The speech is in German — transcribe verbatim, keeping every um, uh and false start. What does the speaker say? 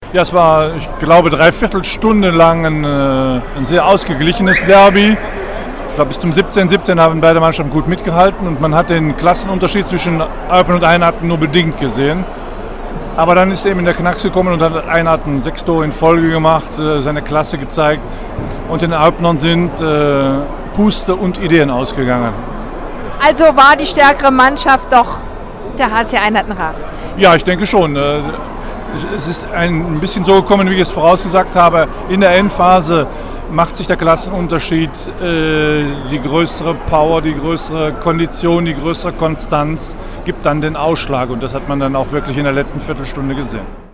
Ja, es war, ich glaube, dreiviertel Stunde lang ein, äh, ein sehr ausgeglichenes Derby. Ich glaube, bis zum siebzehn siebzehn haben beide Mannschaften gut mitgehalten und man hat den Klassenunterschied zwischen Eupen und Einhardt nur bedingt gesehen. Aber dann ist eben in der Knacks gekommen und hat Einhardt sechs Tore in Folge gemacht, äh, seine Klasse gezeigt und den Eupenern sind äh, Puste und Ideen ausgegangen. Also war die stärkere Mannschaft doch der H C Einheitenrath? Ja, ich denke schon. Äh, Es ist ein bisschen so gekommen, wie ich es vorausgesagt habe. In der Endphase macht sich der Klassenunterschied, äh, die größere Power, die größere Kondition, die größere Konstanz gibt dann den Ausschlag. Und das hat man dann auch wirklich in der letzten Viertelstunde gesehen.